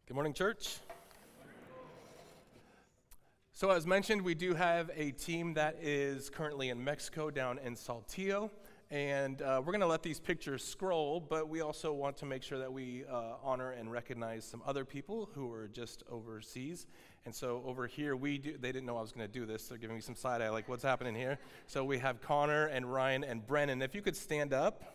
Good morning, church. So as mentioned, we do have a team that is currently in Mexico down in Saltillo, and we're going to let these pictures scroll, but we also want to make sure that we honor and recognize some other people who are just overseas. And so over here, they didn't know I was going to do this. They're giving me some side eye, like, what's happening here? So we have Connor and Ryan and Brennan. If you could stand up.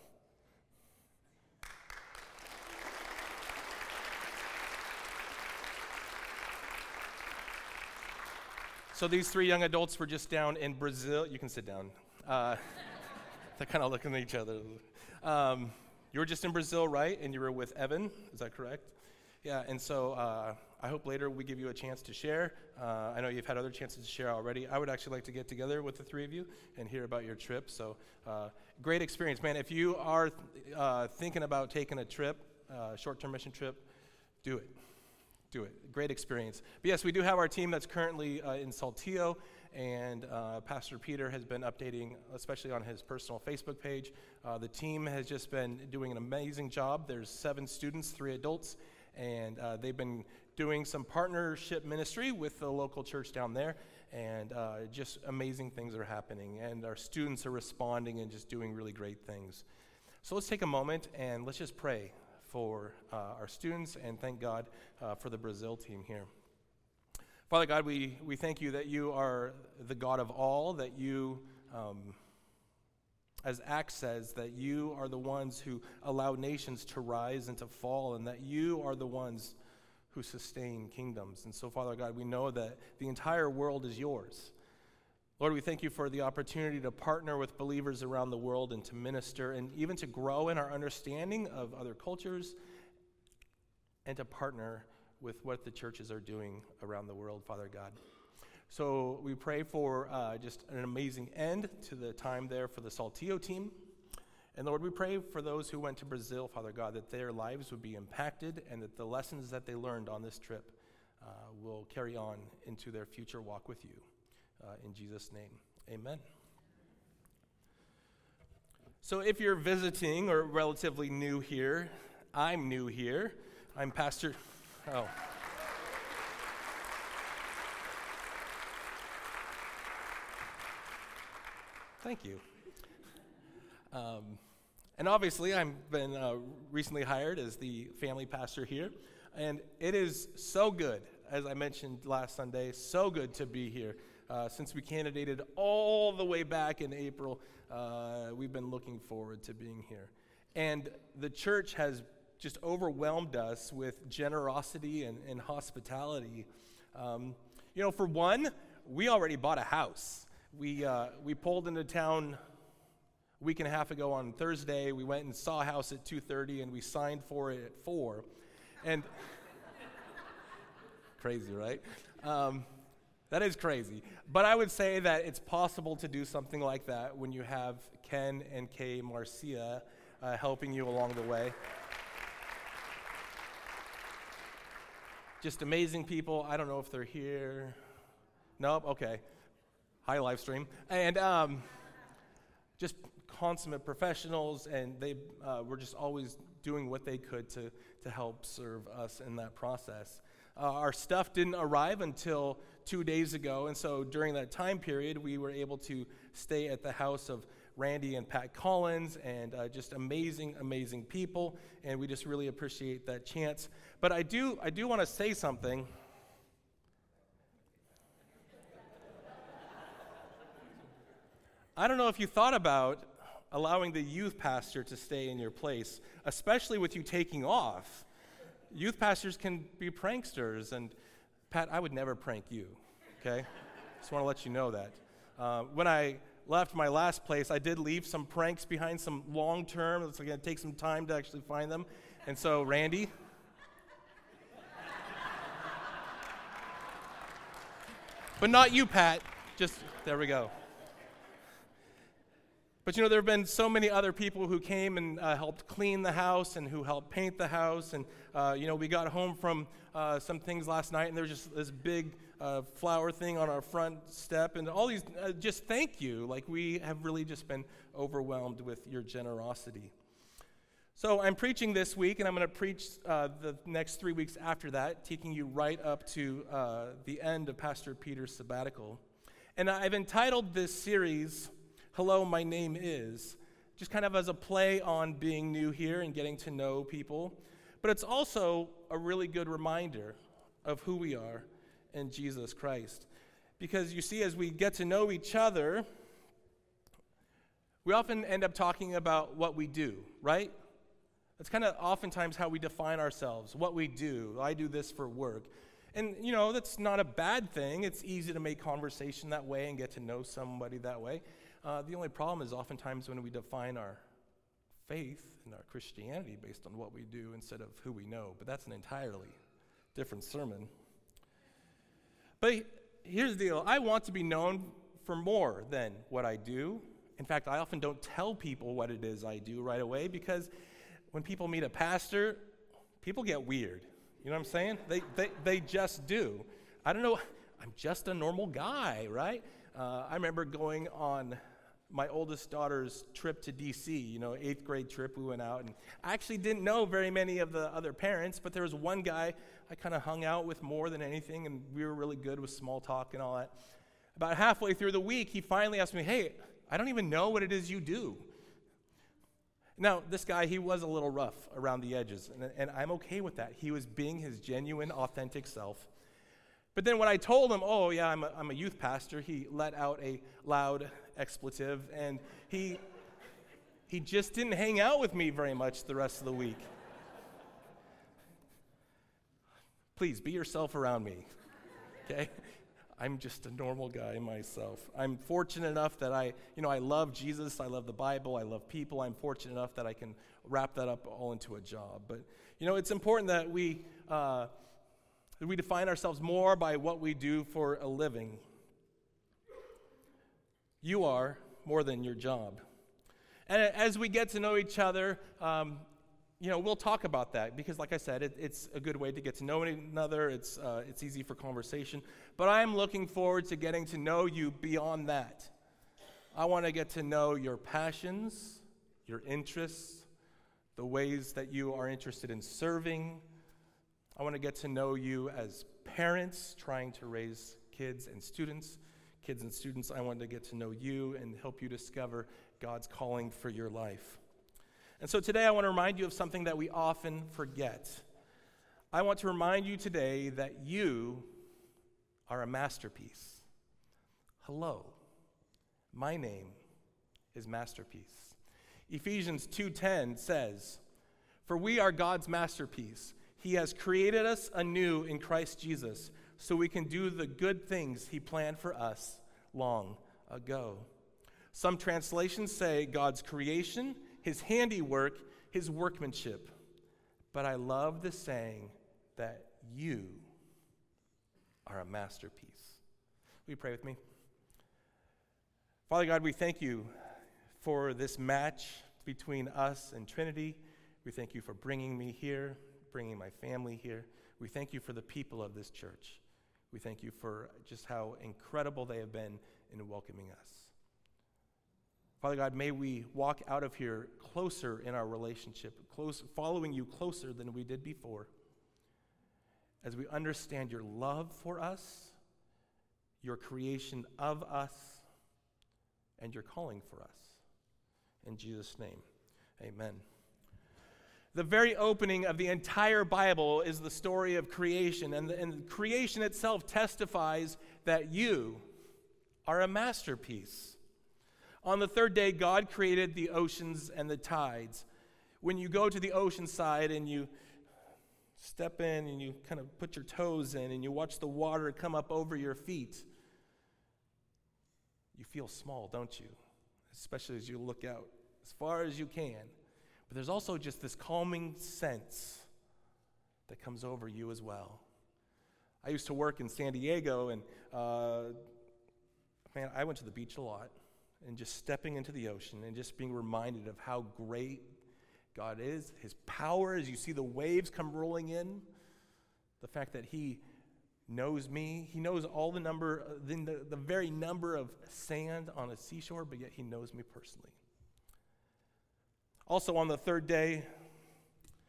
So these three young adults were just down in Brazil. You can sit down. They're kind of looking at each other. You were just in Brazil, right? And you were with Evan, is that correct? Yeah, and so I hope later we give you a chance to share. I know you've had other chances to share already. I would actually like to get together with the three of you and hear about your trip. So great experience, man. If you are thinking about taking a trip, short-term mission trip, do it. Do it. Great experience. But yes, we do have our team that's currently in Saltillo, and Pastor Peter has been updating, especially on his personal Facebook page. The team has just been doing an amazing job. There's 7 students, 3 adults, and they've been doing some partnership ministry with the local church down there, and just amazing things are happening, and our students are responding and just doing really great things. So let's take a moment and let's just pray for our students, and thank God for the Brazil team here. Father God, we thank you that you are the God of all, that you, as Acts says, that you are the ones who allow nations to rise and to fall, and that you are the ones who sustain kingdoms. And so, Father God, we know that the entire world is yours. Lord, we thank you for the opportunity to partner with believers around the world and to minister and even to grow in our understanding of other cultures and to partner with what the churches are doing around the world, Father God. So we pray for just an amazing end to the time there for the Saltillo team. And Lord, we pray for those who went to Brazil, Father God, that their lives would be impacted and that the lessons that they learned on this trip will carry on into their future walk with you. In Jesus' name, amen. So if you're visiting or relatively new here, I'm new here. I'm Pastor... Oh. Thank you. And obviously, I've been recently hired as the family pastor here, and it is so good, as I mentioned last Sunday, so good to be here. Since we candidated all the way back in April, we've been looking forward to being here. And the church has just overwhelmed us with generosity and hospitality. For one, we already bought a house. We pulled into town a week and a half ago on Thursday. We went and saw a house at 2:30, and we signed for it at 4. And crazy, right? That is crazy. But I would say that it's possible to do something like that when you have Ken and Kay Marcia helping you along the way. Just amazing people. I don't know if they're here. Nope, okay. Hi, live stream. And just consummate professionals, and they were just always doing what they could to help serve us in that process. Our stuff didn't arrive until 2 days ago, and so during that time period, we were able to stay at the house of Randy and Pat Collins, and just amazing, amazing people, and we just really appreciate that chance. But I do want to say something. I don't know if you thought about allowing the youth pastor to stay in your place, especially with you taking off. Youth pastors can be pranksters, and Pat, I would never prank you, okay? Just want to let you know that. When I left my last place, I did leave some pranks behind, some long-term. It's going to take some time to actually find them. And so, Randy. But not you, Pat. Just, there we go. But there have been so many other people who came and helped clean the house and who helped paint the house. And, we got home from some things last night, and there was just this big flower thing on our front step. And all these, just thank you. Like, we have really just been overwhelmed with your generosity. So I'm preaching this week, and I'm going to preach the next 3 weeks after that, taking you right up to the end of Pastor Peter's sabbatical. And I've entitled this series, Hello, My Name Is, just kind of as a play on being new here and getting to know people. But it's also a really good reminder of who we are in Jesus Christ. Because you see, as we get to know each other, we often end up talking about what we do, right? That's kind of oftentimes how we define ourselves, what we do. I do this for work. And, that's not a bad thing. It's easy to make conversation that way and get to know somebody that way. The only problem is oftentimes when we define our faith and our Christianity based on what we do instead of who we know. But that's an entirely different sermon. But here's the deal. I want to be known for more than what I do. In fact, I often don't tell people what it is I do right away because when people meet a pastor, people get weird. You know what I'm saying? They just do. I don't know. I'm just a normal guy, right? I remember going on my oldest daughter's trip to D.C., 8th grade trip. We went out, and I actually didn't know very many of the other parents, but there was one guy I kind of hung out with more than anything, and we were really good with small talk and all that. About halfway through the week, he finally asked me, hey, I don't even know what it is you do. Now, this guy, he was a little rough around the edges, and I'm okay with that. He was being his genuine, authentic self. But then when I told him, oh, yeah, I'm a youth pastor, he let out a loud expletive, and he just didn't hang out with me very much the rest of the week. Please, be yourself around me, okay? I'm just a normal guy myself. I'm fortunate enough that I love Jesus, I love the Bible, I love people. I'm fortunate enough that I can wrap that up all into a job. But, it's important that we define ourselves more by what we do for a living. You are more than your job. And as we get to know each other, we'll talk about that because, like I said, it's a good way to get to know one another. It's easy for conversation. But I'm looking forward to getting to know you beyond that. I want to get to know your passions, your interests, the ways that you are interested in serving. I want to get to know you as parents trying to raise kids and students. I want to get to know you and help you discover God's calling for your life. And so today I want to remind you of something that we often forget. I want to remind you today that you are a masterpiece. Hello, my name is Masterpiece. Ephesians 2:10 says, "For we are God's masterpiece. He has created us anew in Christ Jesus so we can do the good things he planned for us long ago." Some translations say God's creation, his handiwork, his workmanship. But I love the saying that you are a masterpiece. Will you pray with me? Father God, we thank you for this match between us and Trinity. We thank you for bringing me here, bringing my family here. We thank you for the people of this church. We thank you for just how incredible they have been in welcoming us. Father God, may we walk out of here closer in our relationship, following you closer than we did before, as we understand your love for us, your creation of us, and your calling for us. In Jesus' name, amen. The very opening of the entire Bible is the story of creation, and creation itself testifies that you are a masterpiece. On the third day, God created the oceans and the tides. When you go to the ocean side and you step in and you kind of put your toes in and you watch the water come up over your feet, you feel small, don't you? Especially as you look out as far as you can. But there's also just this calming sense that comes over you as well. I used to work in San Diego, and I went to the beach a lot. And just stepping into the ocean and just being reminded of how great God is, his power as you see the waves come rolling in, the fact that he knows me, he knows all the very number of sand on a seashore, but yet he knows me personally. Also on the third day,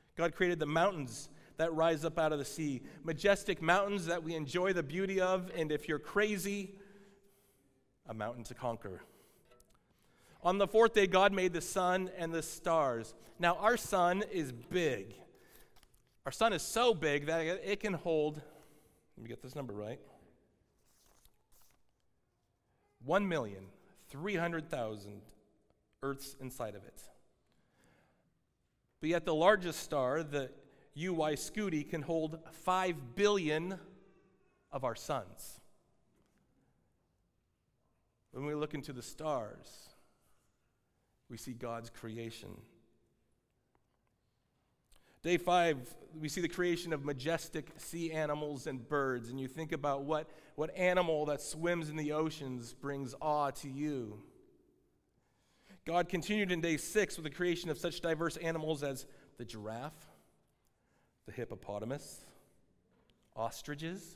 God created the mountains that rise up out of the sea, majestic mountains that we enjoy the beauty of, and if you're crazy, a mountain to conquer. On the fourth day, God made the sun and the stars. Now, our sun is big. Our sun is so big that it can hold, let me get this number right, 1,300,000 Earths inside of it. But yet the largest star, the UY Scuti, can hold 5 billion of our suns. When we look into the stars, we see God's creation. Day 5, we see the creation of majestic sea animals and birds, and you think about what animal that swims in the oceans brings awe to you. God continued in day 6 with the creation of such diverse animals as the giraffe, the hippopotamus, ostriches,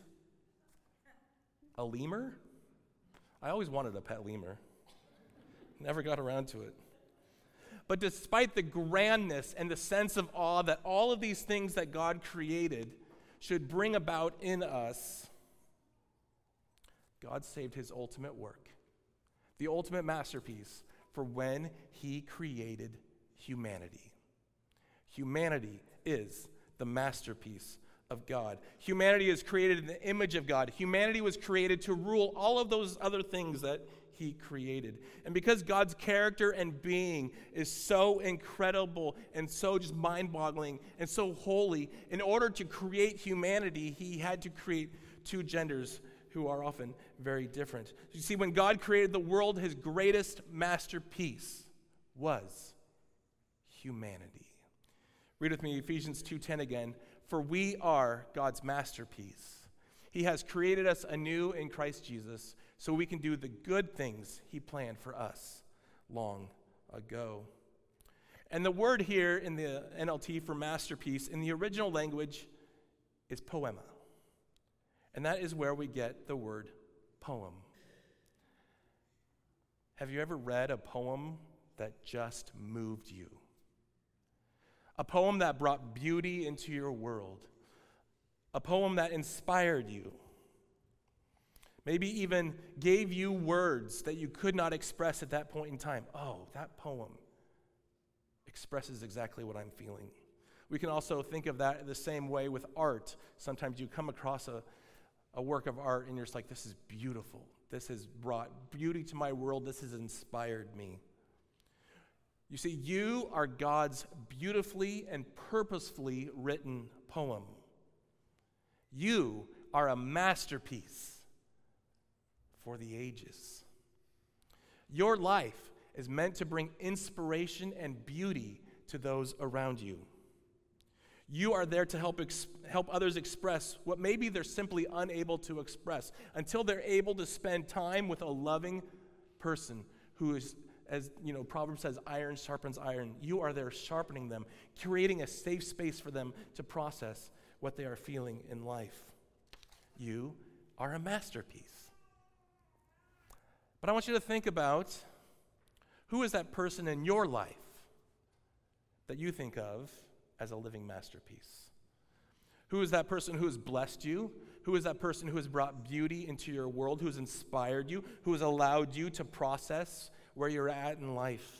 a lemur. I always wanted a pet lemur. Never got around to it. But despite the grandness and the sense of awe that all of these things that God created should bring about in us, God saved his ultimate work, the ultimate masterpiece, for when he created humanity. Humanity is the masterpiece of God. Humanity is created in the image of God. Humanity was created to rule all of those other things that he created. And because God's character and being is so incredible and so just mind-boggling and so holy, in order to create humanity, he had to create two genders who are often very different. You see, when God created the world, his greatest masterpiece was humanity. Read with me Ephesians 2:10 again. For we are God's masterpiece. He has created us anew in Christ Jesus so we can do the good things he planned for us long ago. And the word here in the NLT for masterpiece in the original language is poema. And that is where we get the word poem. Have you ever read a poem that just moved you? A poem that brought beauty into your world. A poem that inspired you. Maybe even gave you words that you could not express at that point in time. Oh, that poem expresses exactly what I'm feeling. We can also think of that the same way with art. Sometimes you come across a work of art and you're just like, this is beautiful. This has brought beauty to my world. This has inspired me. You see, you are God's beautifully and purposefully written poem. You are a masterpiece for the ages. Your life is meant to bring inspiration and beauty to those around you. You are there to help others express what maybe they're simply unable to express until they're able to spend time with a loving person who is, as Proverbs says, iron sharpens iron. You are there sharpening them, creating a safe space for them to process what they are feeling in life. You are a masterpiece. But I want you to think about, who is that person in your life that you think of as a living masterpiece? Who is that person who has blessed you? Who is that person who has brought beauty into your world, who has inspired you, who has allowed you to process where you're at in life?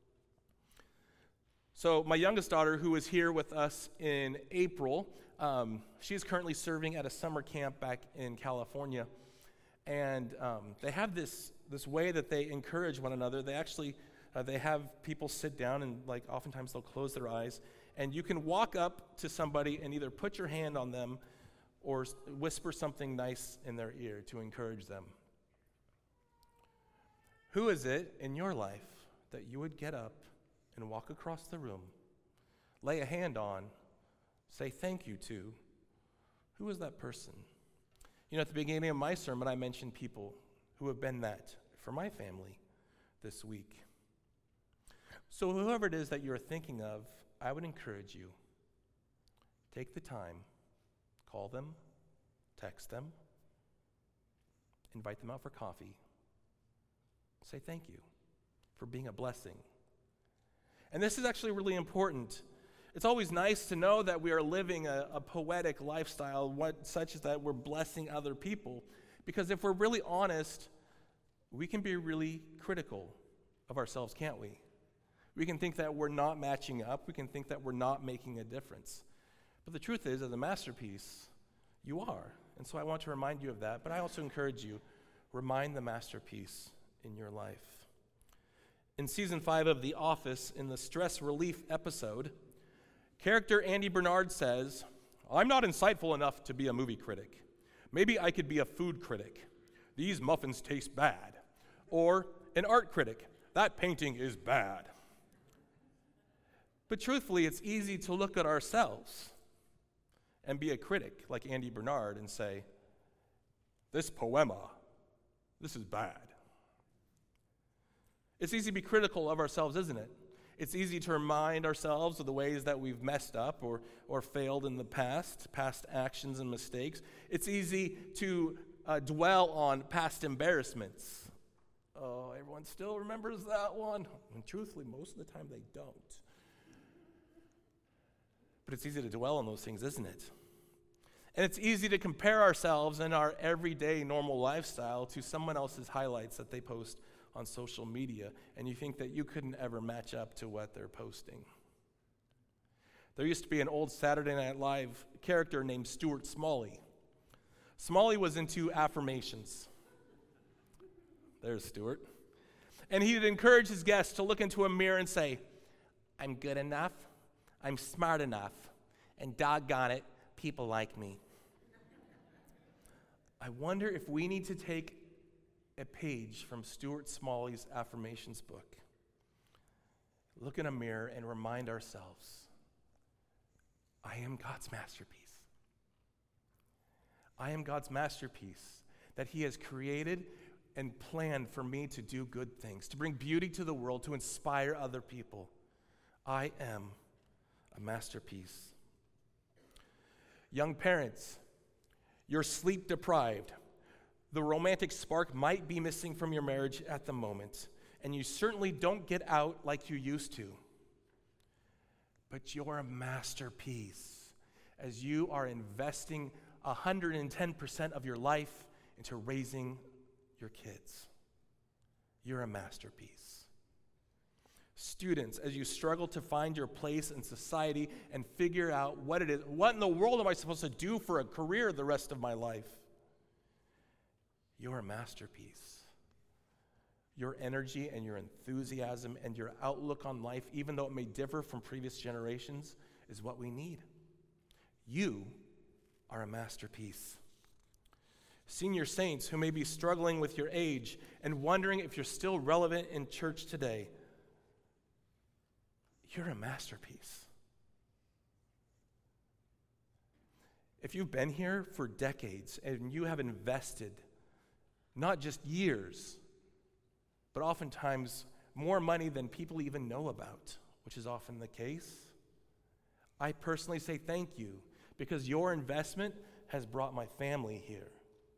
So my youngest daughter, who was here with us in April, she is currently serving at a summer camp back in California. And they have this way that they encourage one another. They actually, they have people sit down and oftentimes they'll close their eyes. And you can walk up to somebody and either put your hand on them or whisper something nice in their ear to encourage them. Who is it in your life that you would get up and walk across the room, lay a hand on, say thank you to? Who is that person? At the beginning of my sermon, I mentioned people who have been that for my family this week. So whoever it is that you're thinking of, I would encourage you, take the time, call them, text them, invite them out for coffee. Say thank you for being a blessing. And this is actually really important. It's always nice to know that we are living a poetic lifestyle, such as that we're blessing other people. Because if we're really honest, we can be really critical of ourselves, can't we? We can think that we're not matching up. We can think that we're not making a difference. But the truth is, as a masterpiece, you are. And so I want to remind you of that. But I also encourage you, remind the masterpiece in your life. In season 5 of The Office, in the stress relief episode, character Andy Bernard says, "I'm not insightful enough to be a movie critic. Maybe I could be a food critic. These muffins taste bad." Or an art critic. "That painting is bad." But truthfully, it's easy to look at ourselves and be a critic like Andy Bernard and say, "This poema, this is bad." It's easy to be critical of ourselves, isn't it? It's easy to remind ourselves of the ways that we've messed up or failed in the past actions and mistakes. It's easy to dwell on past embarrassments. Oh, everyone still remembers that one. And truthfully, most of the time they don't. But it's easy to dwell on those things, isn't it? And it's easy to compare ourselves in our everyday normal lifestyle to someone else's highlights that they post on social media, and you think that you couldn't ever match up to what they're posting. There used to be an old Saturday Night Live character named Stuart Smalley. Smalley was into affirmations. There's Stuart. And he'd encourage his guests to look into a mirror and say, "I'm good enough, I'm smart enough, and doggone it, people like me." I wonder if we need to take a page from Stuart Smalley's affirmations book, look in a mirror and remind ourselves, I am God's masterpiece. I am God's masterpiece that He has created and planned for me to do good things, to bring beauty to the world, to inspire other people. I am a masterpiece. Young parents, you're sleep deprived. The romantic spark might be missing from your marriage at the moment, and you certainly don't get out like you used to. But you're a masterpiece as you are investing 110% of your life into raising your kids. You're a masterpiece. Students, as you struggle to find your place in society and figure out what it is, what in the world am I supposed to do for a career the rest of my life? You're a masterpiece. Your energy and your enthusiasm and your outlook on life, even though it may differ from previous generations, is what we need. You are a masterpiece. Senior saints who may be struggling with your age and wondering if you're still relevant in church today, you're a masterpiece. If you've been here for decades and you have invested not just years, but oftentimes more money than people even know about, which is often the case, I personally say thank you, because your investment has brought my family here.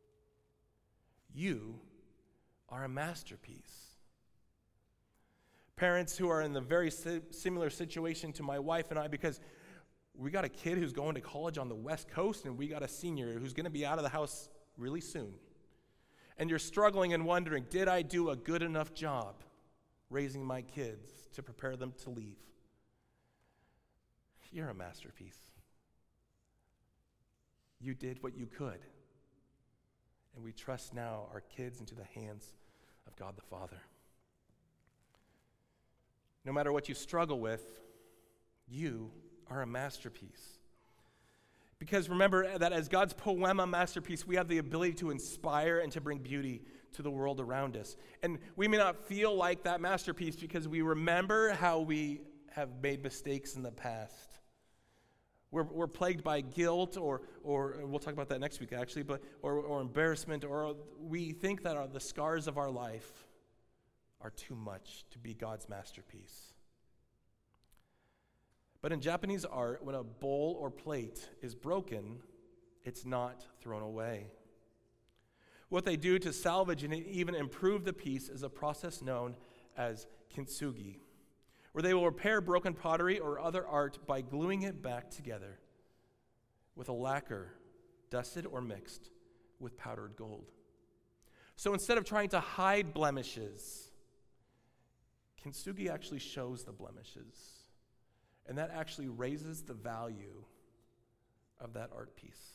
You are a masterpiece. Parents who are in the very similar situation to my wife and I, because we got a kid who's going to college on the West Coast, and we got a senior who's going to be out of the house really soon. And you're struggling and wondering, did I do a good enough job raising my kids to prepare them to leave? You're a masterpiece. You did what you could. And we trust now our kids into the hands of God the Father. No matter what you struggle with, you are a masterpiece. Because remember that as God's poema masterpiece, we have the ability to inspire and to bring beauty to the world around us. And we may not feel like that masterpiece because we remember how we have made mistakes in the past. We're plagued by guilt, or we'll talk about that next week actually, or embarrassment, or we think that the scars of our life are too much to be God's masterpiece. But in Japanese art, when a bowl or plate is broken, it's not thrown away. What they do to salvage and even improve the piece is a process known as kintsugi, where they will repair broken pottery or other art by gluing it back together with a lacquer dusted or mixed with powdered gold. So instead of trying to hide blemishes, kintsugi actually shows the blemishes, and that actually raises the value of that art piece.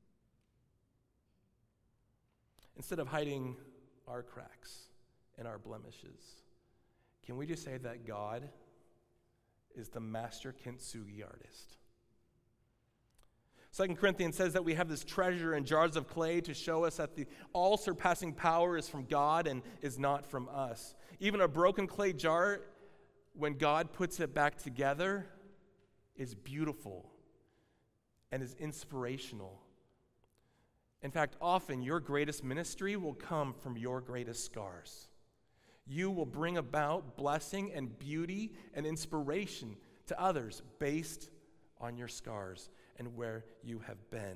Instead of hiding our cracks and our blemishes, can we just say that God is the master kintsugi artist? 2 Corinthians says that we have this treasure in jars of clay to show us that the all-surpassing power is from God and is not from us. Even a broken clay jar, when God puts it back together, is beautiful and is inspirational. In fact, often your greatest ministry will come from your greatest scars. You will bring about blessing and beauty and inspiration to others based on your scars and where you have been.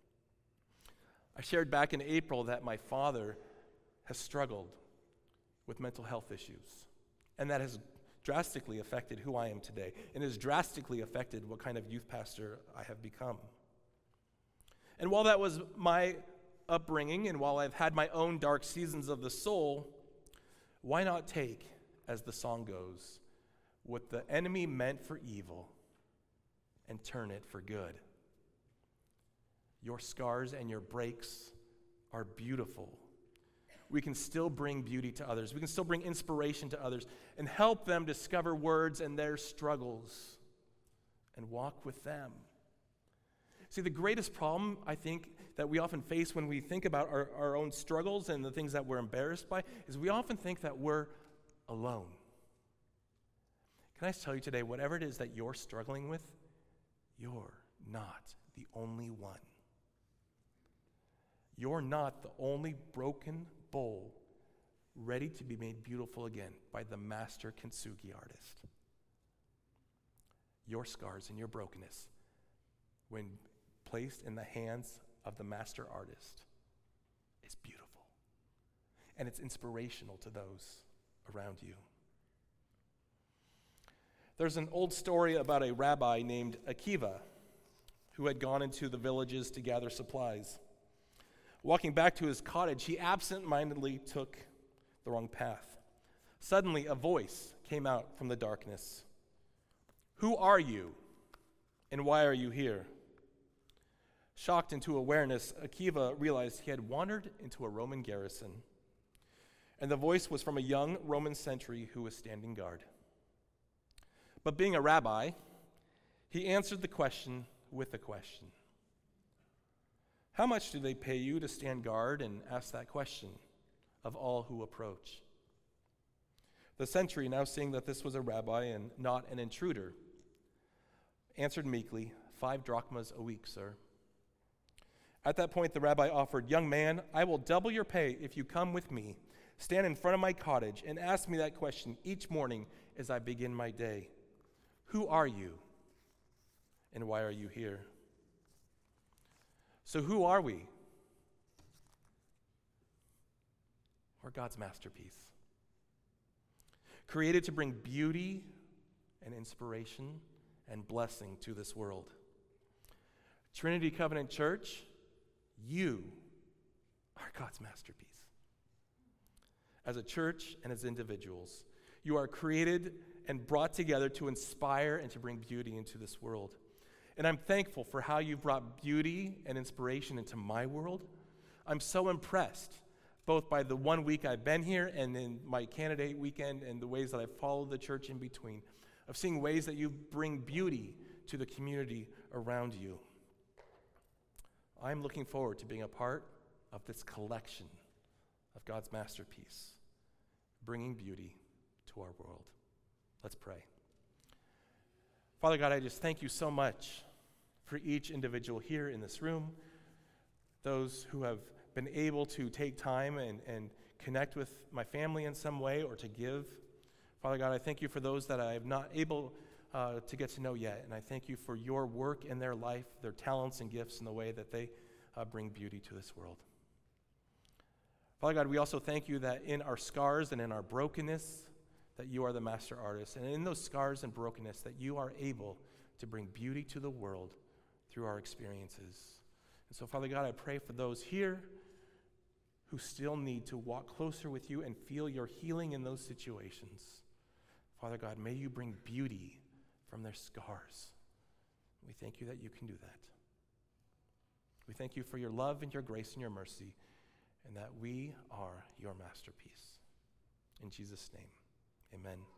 I shared back in April that my father has struggled with mental health issues, and that has drastically affected who I am today, and has drastically affected what kind of youth pastor I have become. And while that was my upbringing, and while I've had my own dark seasons of the soul, why not take, as the song goes, what the enemy meant for evil and turn it for good? Your scars and your breaks are beautiful. We can still bring beauty to others. We can still bring inspiration to others and help them discover words and their struggles and walk with them. See, the greatest problem, I think, that we often face when we think about our own struggles and the things that we're embarrassed by is we often think that we're alone. Can I just tell you today, whatever it is that you're struggling with, you're not the only one. You're not the only broken bowl ready to be made beautiful again by the master kintsugi artist. Your scars and your brokenness, when placed in the hands of the master artist, is beautiful. And it's inspirational to those around you. There's an old story about a rabbi named Akiva who had gone into the villages to gather supplies. Walking back to his cottage, he absent-mindedly took the wrong path. Suddenly, a voice came out from the darkness. "Who are you, and why are you here?" Shocked into awareness, Akiva realized he had wandered into a Roman garrison, and the voice was from a young Roman sentry who was standing guard. But being a rabbi, he answered the question with a question. "How much do they pay you to stand guard and ask that question of all who approach?" The sentry, now seeing that this was a rabbi and not an intruder, answered meekly, 5 drachmas a week, sir." At that point, the rabbi offered, "Young man, I will double your pay if you come with me, stand in front of my cottage, and ask me that question each morning as I begin my day. Who are you, and why are you here?" So who are we? We're God's masterpiece, created to bring beauty and inspiration and blessing to this world. Trinity Covenant Church, you are God's masterpiece. As a church and as individuals, you are created and brought together to inspire and to bring beauty into this world. And I'm thankful for how you've brought beauty and inspiration into my world. I'm so impressed, both by the 1 week I've been here and in my candidate weekend and the ways that I've followed the church in between, of seeing ways that you bring beauty to the community around you. I'm looking forward to being a part of this collection of God's masterpiece, bringing beauty to our world. Let's pray. Father God, I just thank you so much for each individual here in this room, those who have been able to take time and connect with my family in some way or to give. Father God, I thank you for those that I have not able to get to know yet, and I thank you for your work in their life, their talents and gifts, and the way that they bring beauty to this world. Father God, we also thank you that in our scars and in our brokenness, that you are the master artist, and in those scars and brokenness, that you are able to bring beauty to the world through our experiences. And so, Father God, I pray for those here who still need to walk closer with you and feel your healing in those situations. Father God, may you bring beauty from their scars. We thank you that you can do that. We thank you for your love and your grace and your mercy, and that we are your masterpiece. In Jesus' name, amen.